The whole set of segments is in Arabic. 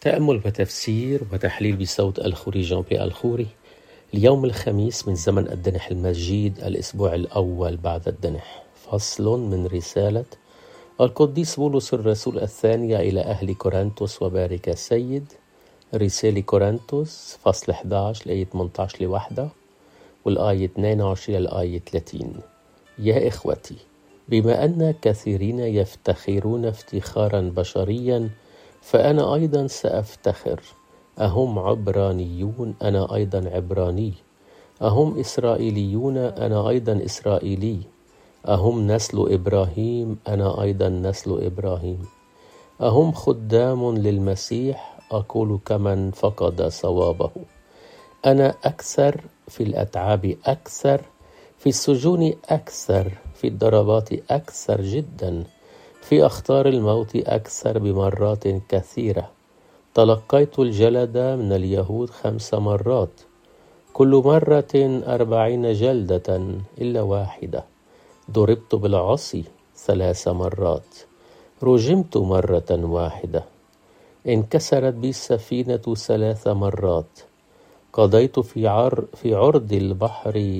تأمل وتفسير وتحليل بصوت الخوري جان بي الخوري. اليوم الخميس من زمن الدنح المجيد، الأسبوع الأول بعد الدنح. فصل من رسالة القديس بولس الرسول الثانية إلى أهل كورنثوس وبارك السيد. رسالة كورنثوس فصل 11 الآية 18 لوحدة والآية 22 للآية 30. يا إخوتي، بما أن كثيرين يفتخرون افتخارا بشريا، فأنا أيضا سأفتخر. أهم عبرانيون؟ أنا أيضا عبراني. أهم إسرائيليون؟ أنا أيضا إسرائيلي. أهم نسل إبراهيم؟ أنا أيضا نسل إبراهيم. أهم خدام للمسيح؟ أقول كمن فقد صوابه. أنا أكثر في الأتعاب، أكثر في السجون، أكثر في الضربات، أكثر جدا في أخطار الموت، أكثر بمرات كثيرة. تلقيت الجلد من اليهود 5 مرات، كل مرة 40 جلدة إلا واحدة. ضربت بالعصي 3 مرات، رجمت مرة واحدة. انكسرت بي السفينة 3 مرات. قضيت في عرض البحر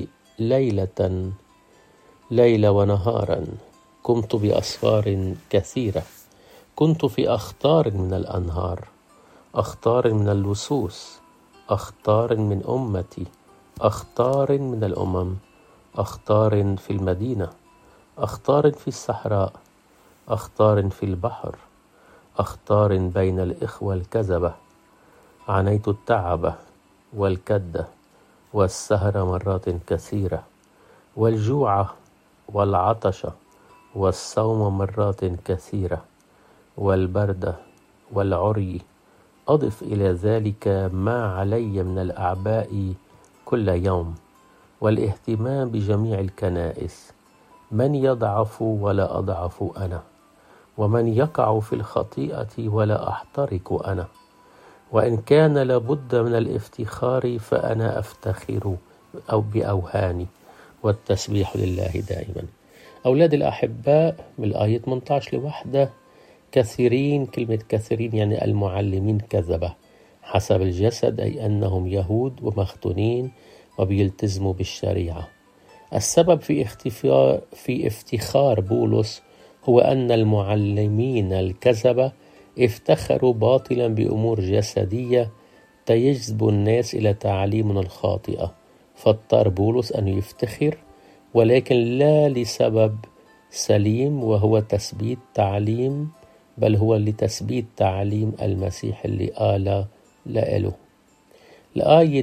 ليلة ونهارا. قمت بأسفار كثيرة. كنت في أخطار من الأنهار، أخطار من اللصوص، أخطار من أمتي، أخطار من الأمم، أخطار في المدينة، أخطار في الصحراء، أخطار في البحر، أخطار بين الإخوة الكذبة. عانيت التعب والكد والسهر مرات كثيرة، والجوع والعطش والصوم مرات كثيرة، والبرد والعري. أضف إلى ذلك ما علي من الأعباء كل يوم، والاهتمام بجميع الكنائس. من يضعف ولا أضعف أنا، ومن يقع في الخطيئة ولا أحترق أنا. وإن كان لابد من الافتخار فأنا أفتخر أو بأوهاني، والتسبيح لله دائما. أولاد الأحباء، من الآية 18 لوحدة. كثيرين، كلمة كثيرين يعني المعلمين كذبة حسب الجسد، أي أنهم يهود ومختونين وبيلتزموا بالشريعة. السبب في افتخار بولس هو أن المعلمين الكذبة افتخروا باطلا بأمور جسدية تجذب الناس إلى تعاليمنا الخاطئة، فاضطر بولس أن يفتخر، ولكن لا لسبب سليم وهو تثبيت تعليم، بل هو لتثبيت تعليم المسيح اللي قال لإله. الآية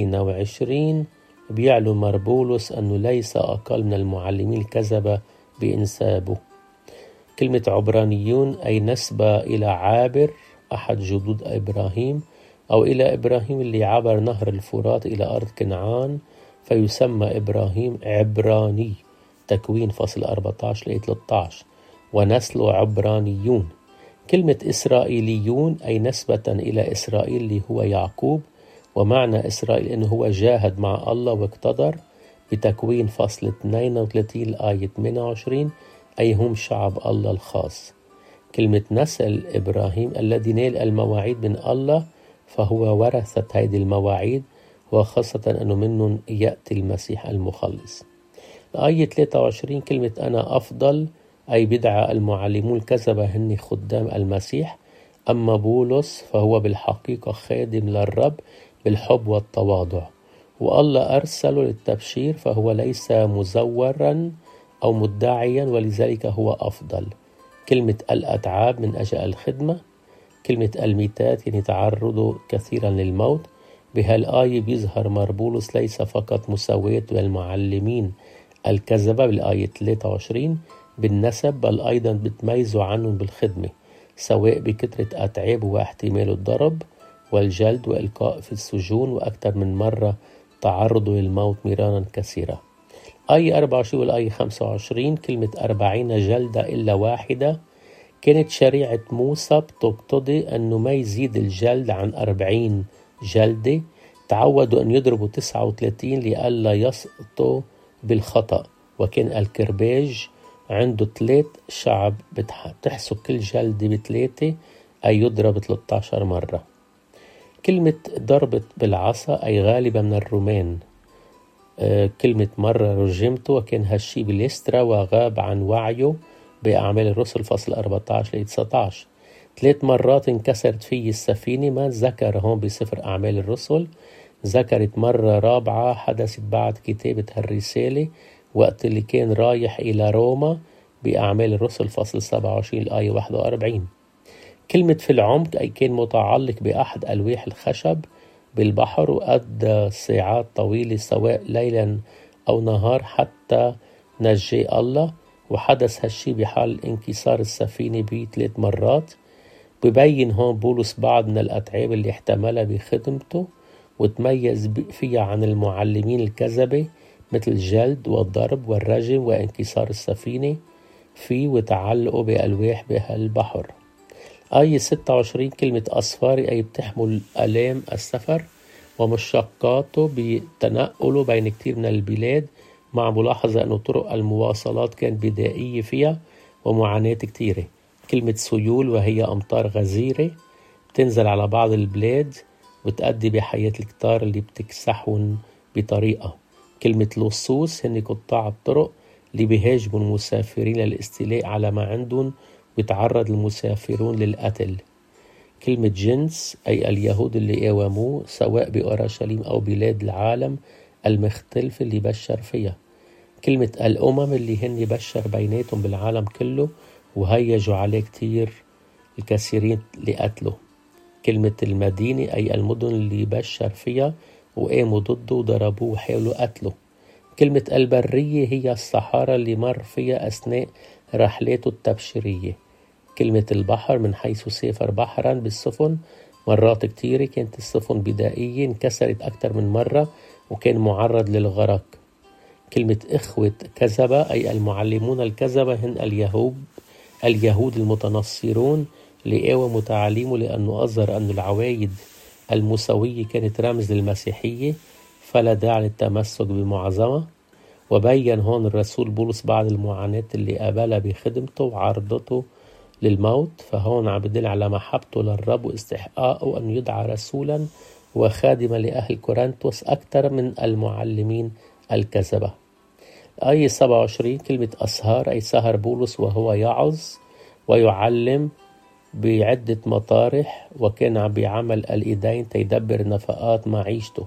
22 بيعلن بولس أنه ليس أقل من المعلمين الكذبة بإنسابه. كلمة عبرانيون أي نسبة إلى عابر، أحد جدود إبراهيم، أو إلى إبراهيم اللي عبر نهر الفرات إلى أرض كنعان، فيسمى إبراهيم عبراني. تكوين فصل 14 لآية 13. ونسل عبرانيون. كلمة إسرائيليون أي نسبة إلى إسرائيل اللي هو يعقوب، ومعنى إسرائيل إنه هو جاهد مع الله واقتدر، بتكوين فصل 32 الآية 28، أي هم شعب الله الخاص. كلمة نسل إبراهيم الذي نال المواعيد من الله، فهو ورثة هذه المواعيد، وخاصة أنه منهم يأتي المسيح المخلص. الآية 23 كلمة أنا أفضل، أي بدعة المعلمون الكذبة هن خدام المسيح، أما بولس فهو بالحقيقة خادم للرب بالحب والتواضع، والله أرسله للتبشير، فهو ليس مزورا أو مدعيا، ولذلك هو أفضل. كلمة الأتعاب من أجل الخدمة. كلمة الميتات يعني تعرضوا كثيرا للموت. بهالآية بيظهر بولس ليس فقط مساواة بالمعلمين الكذبة بالآية 23 بالنسب، بل أيضا بتميزوا عنهم بالخدمة، سواء بكثرة أتعاب واحتمال الضرب والجلد وإلقاء في السجون، وأكثر من مرة تعرضوا للموت مرانا كثيرة. آية 24 والآية 25 كلمة 40 جلدة إلا واحدة. كانت شريعة موسى بتقتضي أنه ما يزيد الجلد عن 40 جلدة. تعودوا أن يضربوا 39 لئلا يسقطوا بالخطأ، وكان الكرباج عنده 3 شعب بتحسب كل جلدة ب3، أي يضرب 13 مرة. كلمة ضربت بالعصا أي غالبا من الرومان. كلمة مرة رجمته وكان هالشي بليسترا وغاب عن وعيه بأعمال الرسل فصل 14 ل 19. 3 مرات انكسرت فيه السفينة، ما ذكر هون بسفر أعمال الرسل. ذكرت مرة رابعة حدثت بعد كتابة هالرسالة وقت اللي كان رايح إلى روما بأعمال الرسل فصل 27 الآية 41. كلمة في العمق أي كان متعلق بأحد ألواح الخشب بالبحر وأدى ساعات طويلة سواء ليلا أو نهار حتى نجي الله. وحدث هالشي بحال انكسار السفينة ب3 مرات. ببين هون بولس بعض من الأتعاب اللي احتملها بخدمته وتميز فيها عن المعلمين الكذبة، مثل الجلد والضرب والرجم وانكسار السفينة فيه وتعلقه بألواح بهالبحر. آية 26 كلمة أسفاري أي بتحمل آلام السفر ومشقاته بتنقله بين كتير من البلاد، مع ملاحظة أنه طرق المواصلات كانت بدائية فيها ومعاناة كتيرة. كلمة سيول وهي أمطار غزيرة بتنزل على بعض البلاد وتأدي بحياة الكتار اللي بتكسحهم بطريقة. كلمة لصوص هن قطاع الطرق اللي بيهاجموا المسافرين للاستيلاء على ما عندهم ويتعرض المسافرون للقتل. كلمة جنس أي اليهود اللي قاوموه سواء بأورشليم أو بلاد العالم المختلفة اللي بشر فيها. كلمة الأمم اللي هن بشر بيناتهم بالعالم كله وهيجوا عليه كتير الكثيرين لقتله. كلمة المدينة أي المدن اللي بشر فيها وقاموا ضده وضربوه وحاولوا قتله. كلمة البرية هي الصحارى اللي مر فيها أثناء رحلاته التبشيرية. كلمة البحر من حيث سافر بحرا بالسفن مرات كتيرة كانت السفن بدائية انكسرت أكتر من مرة وكان معرض للغرق. كلمة إخوة كذبة أي المعلمون الكذبة هن اليهود المتنصرون اللي قاوموا تعاليمه لأنه أظهر أن العوايد المسوية كانت رمز للمسيحية فلا داعي للتمسك بمعظمة. وبين هون الرسول بولس بعض المعاناة اللي قابلها بخدمته وعرضته للموت، فهون عم بدل على محبته للرب واستحقاقه أن يدعى رسولا وخادما لأهل كورنثوس أكثر من المعلمين الكذبة. آية 27 كلمة أسهار أي سهر بولس وهو يعظ ويعلم بعدة مطارح وكان عم بيعمل الإيدين تيدبر نفقات معيشته.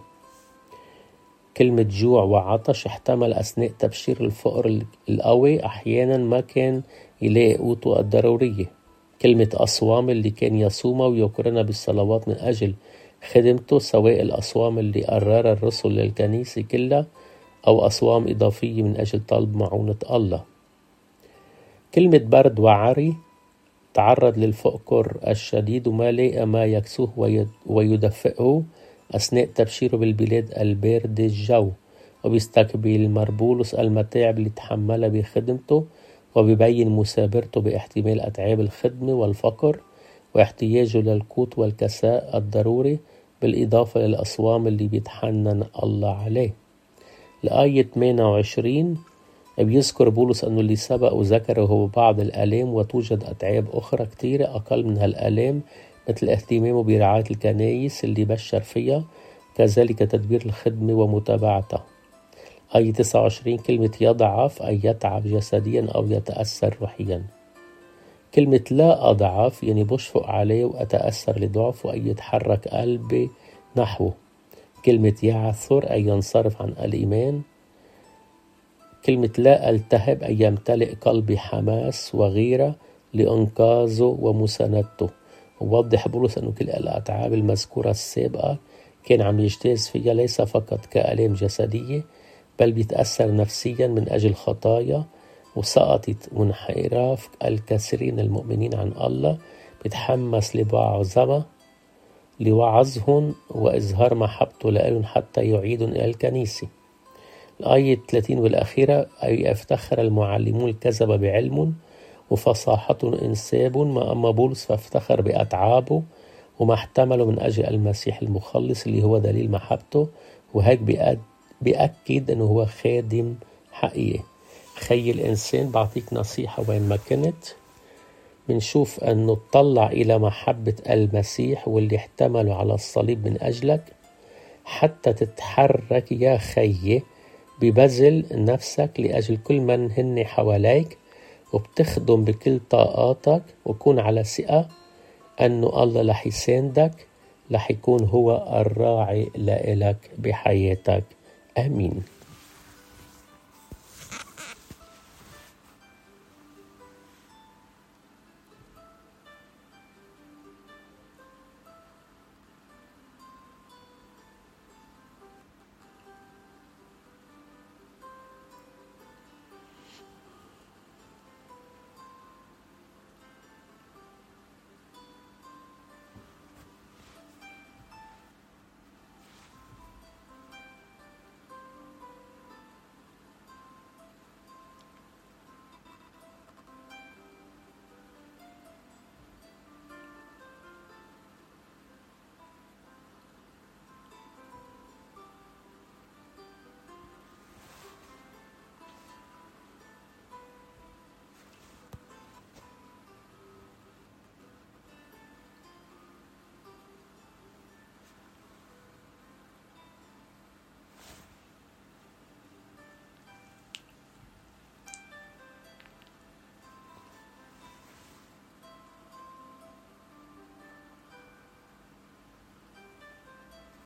كلمة جوع وعطش احتمل أثناء تبشير الفقر القوي أحيانا ما كان يلاقي قوته الضرورية. كلمة أصوام اللي كان يصومها ويقرنها بالصلوات من أجل خدمته سواء الأصوام اللي قررها الرسل للكنيسة كلها أو أصوام إضافية من أجل طلب معونة الله. كلمة برد وعري تعرض للفقر الشديد وما لقى ما يكسوه ويدفئه أثناء تبشيره بالبلاد البارد الجو، وبيستقبل مربولس المتاعب اللي تحملها بخدمته وبيبين مثابرته باحتمال أتعاب الخدمة والفقر واحتياجه للقوت والكساء الضروري بالإضافة للأصوام اللي بيتحنن الله عليه. الآية 28 بيذكر بولس أنه اللي سبق وذكره هو بعض الآلام وتوجد أتعاب أخرى كتيرة أقل من هالآلام مثل اهتمامه برعاية الكنايس اللي بشر فيها، كذلك تدبير الخدمة ومتابعتها. آية 29 كلمة يضعف أي يتعب جسديا أو يتأثر روحيا. كلمة لا أضعف يعني بشفق عليه وأتأثر لضعفه أي يتحرك قلبي نحوه. كلمة يعثر أي ينصرف عن الإيمان. كلمة لا ألتهب أي يمتلئ قلبي حماس وغيرة لإنقاذه ومساندته. ووضح بولس أنه كل الأتعاب المذكورة السابقة كان عم يجتاز فيها ليس فقط كآلام جسدية بل بيتأثر نفسيا من أجل خطايا وسقطت وانحراف الكثيرين المؤمنين عن الله. بيتحمس لوعظهم وإظهار محبته لهم حتى يعيدهم إلى الكنيسة. الآية 30 والأخيرة أي افتخر المعلمون الكذبة بعلم وفصاحة إنساب، ما أما بولس فافتخر بأتعابه وما احتمله من أجل المسيح المخلص اللي هو دليل محبته، وهيك بيأكد أنه هو خادم حقيقي. خي الإنسان بعطيك نصيحة وين ما كنت، منشوف أنه تطلع إلى محبة المسيح واللي احتمله على الصليب من أجلك، حتى تتحرك يا خيي ببذل نفسك لأجل كل من هن حواليك، وبتخدم بكل طاقاتك، وكون على ثقة أنه الله رح يساندك، رح يكون هو الراعي لإلك بحياتك. آمين.